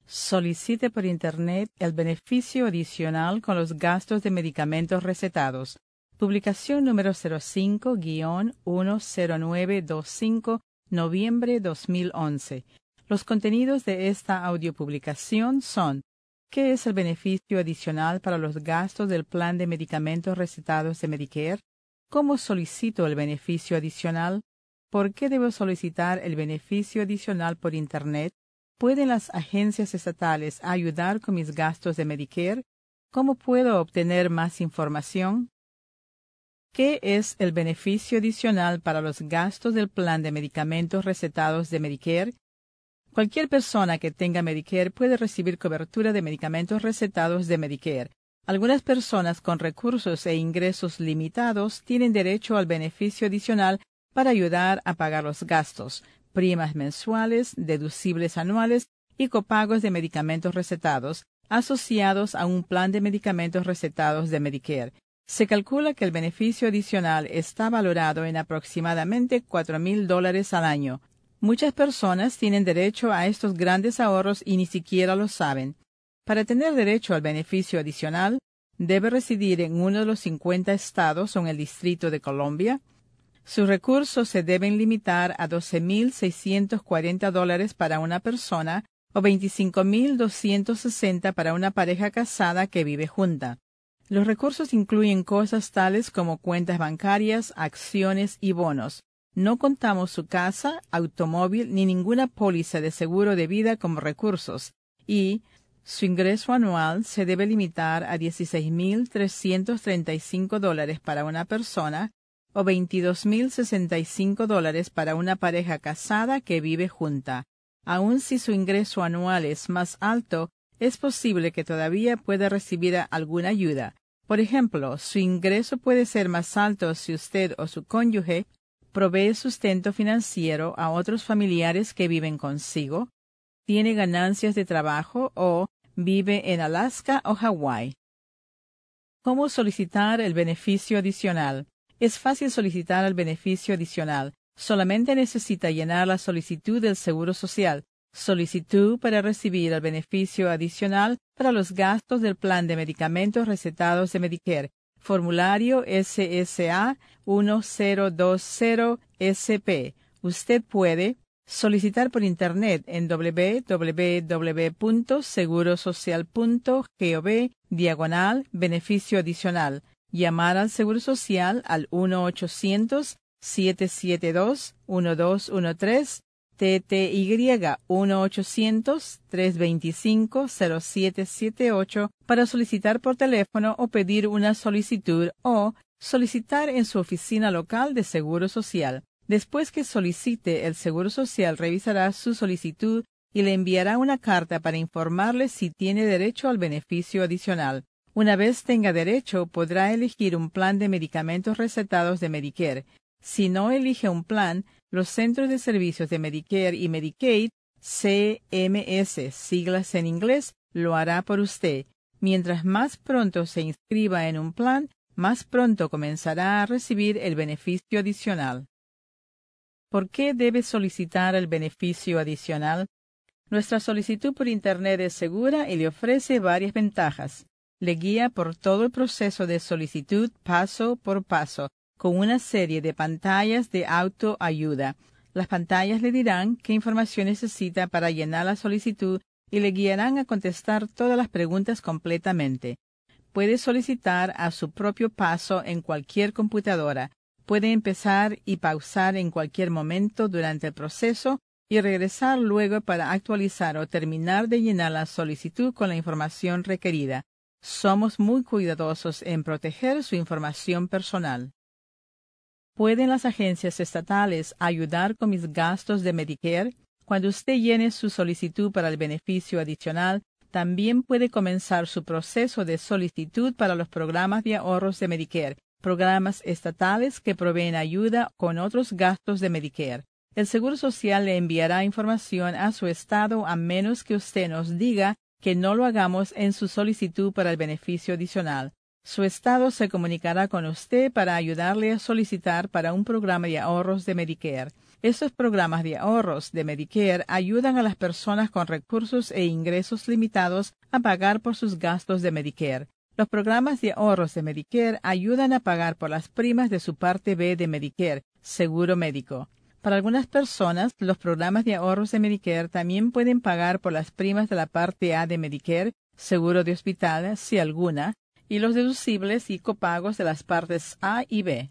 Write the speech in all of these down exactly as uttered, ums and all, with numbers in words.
Solicite por Internet el beneficio adicional con los gastos de medicamentos recetados. Publicación número cero cinco guión uno cero nueve veinticinco, noviembre dos mil once. Los contenidos de esta audiopublicación son: ¿qué es el beneficio adicional para los gastos del plan de medicamentos recetados de Medicare? ¿Cómo solicito el beneficio adicional? ¿Por qué debo solicitar el beneficio adicional por Internet? ¿Pueden las agencias estatales ayudar con mis gastos de Medicare? ¿Cómo puedo obtener más información? ¿Qué es el beneficio adicional para los gastos del plan de medicamentos recetados de Medicare? Cualquier persona que tenga Medicare puede recibir cobertura de medicamentos recetados de Medicare. Algunas personas con recursos e ingresos limitados tienen derecho al beneficio adicional para ayudar a pagar los gastos, primas mensuales, deducibles anuales y copagos de medicamentos recetados asociados a un plan de medicamentos recetados de Medicare. Se calcula que el beneficio adicional está valorado en aproximadamente cuatro mil dólares al año. Muchas personas tienen derecho a estos grandes ahorros y ni siquiera lo saben. Para tener derecho al beneficio adicional, debe residir en uno de los cincuenta estados o en el Distrito de Columbia. Sus recursos se deben limitar a doce mil seiscientos cuarenta dólares para una persona o veinticinco mil doscientos sesenta para una pareja casada que vive junta. Los recursos incluyen cosas tales como cuentas bancarias, acciones y bonos. No contamos su casa, automóvil ni ninguna póliza de seguro de vida como recursos, y su ingreso anual se debe limitar a dieciséis mil trescientos treinta y cinco dólares para una persona o veintidós mil sesenta y cinco dólares para una pareja casada que vive junta. Aun si su ingreso anual es más alto, es posible que todavía pueda recibir alguna ayuda. Por ejemplo, su ingreso puede ser más alto si usted o su cónyuge provee sustento financiero a otros familiares que viven consigo, tiene ganancias de trabajo o vive en Alaska o Hawái. ¿Cómo solicitar el beneficio adicional? Es fácil solicitar el beneficio adicional. Solamente necesita llenar la solicitud del Seguro Social. Solicitud para recibir el beneficio adicional para los gastos del plan de medicamentos recetados de Medicare. Formulario S S A uno cero dos cero S P. Usted puede solicitar por Internet en w w w punto seguro social punto gov diagonal beneficio adicional. Llamar al Seguro Social al uno ochocientos siete siete dos uno dos uno tres, T T Y uno ochocientos tres veinticinco cero siete siete ocho para solicitar por teléfono o pedir una solicitud o solicitar en su oficina local de Seguro Social. Después que solicite, el Seguro Social revisará su solicitud y le enviará una carta para informarle si tiene derecho al beneficio adicional. Una vez tenga derecho, podrá elegir un plan de medicamentos recetados de Medicare. Si no elige un plan, los Centros de Servicios de Medicare y Medicaid, C M S, siglas en inglés, lo hará por usted. Mientras más pronto se inscriba en un plan, más pronto comenzará a recibir el beneficio adicional. ¿Por qué debe solicitar el beneficio adicional? Nuestra solicitud por Internet es segura y le ofrece varias ventajas. Le guía por todo el proceso de solicitud paso por paso, con una serie de pantallas de autoayuda. Las pantallas le dirán qué información necesita para llenar la solicitud y le guiarán a contestar todas las preguntas completamente. Puede solicitar a su propio paso en cualquier computadora. Puede empezar y pausar en cualquier momento durante el proceso y regresar luego para actualizar o terminar de llenar la solicitud con la información requerida. Somos muy cuidadosos en proteger su información personal. ¿Pueden las agencias estatales ayudar con mis gastos de Medicare? Cuando usted llene su solicitud para el beneficio adicional, también puede comenzar su proceso de solicitud para los programas de ahorros de Medicare, programas estatales que proveen ayuda con otros gastos de Medicare. El Seguro Social le enviará información a su estado a menos que usted nos diga que no lo hagamos en su solicitud para el beneficio adicional. Su estado se comunicará con usted para ayudarle a solicitar para un programa de ahorros de Medicare. Estos programas de ahorros de Medicare ayudan a las personas con recursos e ingresos limitados a pagar por sus gastos de Medicare. Los programas de ahorros de Medicare ayudan a pagar por las primas de su parte B de Medicare, seguro médico. Para algunas personas, los programas de ahorros de Medicare también pueden pagar por las primas de la parte A de Medicare, seguro de hospital, si alguna, y los deducibles y copagos de las partes A y B.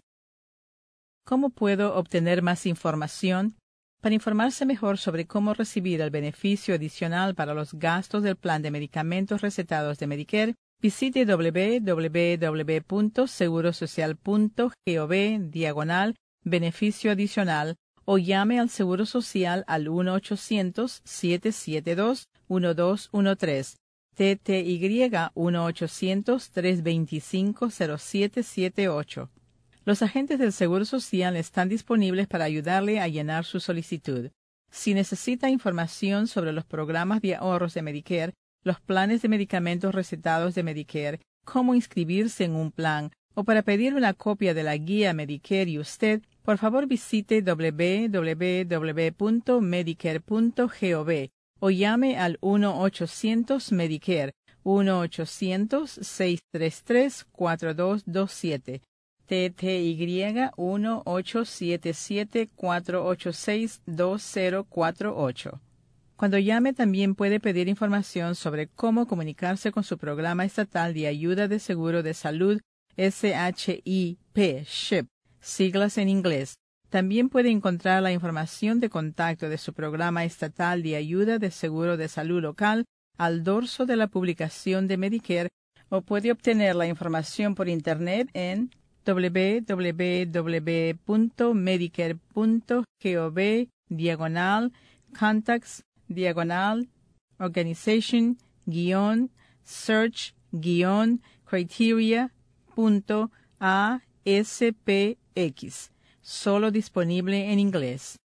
¿Cómo puedo obtener más información? Para informarse mejor sobre cómo recibir el beneficio adicional para los gastos del plan de medicamentos recetados de Medicare, visite w w w punto seguro social punto gov diagonal beneficio adicional o llame al Seguro Social al uno ochocientos, siete siete dos, uno dos uno tres, T T Y uno ochocientos, tres dos cinco, cero siete siete ocho. Los agentes del Seguro Social están disponibles para ayudarle a llenar su solicitud. Si necesita información sobre los programas de ahorros de Medicare, los planes de medicamentos recetados de Medicare, cómo inscribirse en un plan, o para pedir una copia de la guía Medicare y usted, por favor visite w w w punto medicare punto gov o llame al uno ochocientos Medicare, uno ochocientos, seis tres tres, cuatro dos dos siete. T T Y uno ocho siete siete, cuatro ocho seis, dos cero cuatro ocho. Cuando llame también puede pedir información sobre cómo comunicarse con su programa estatal de ayuda de seguro de salud S H I P, S H I P, siglas en inglés. También puede encontrar la información de contacto de su programa estatal de ayuda de seguro de salud local al dorso de la publicación de Medicare o puede obtener la información por Internet en w w w punto medicare punto gov diagonal contacts diagonal organization guión search guión criteria punto A S P X. Solo disponible en inglés.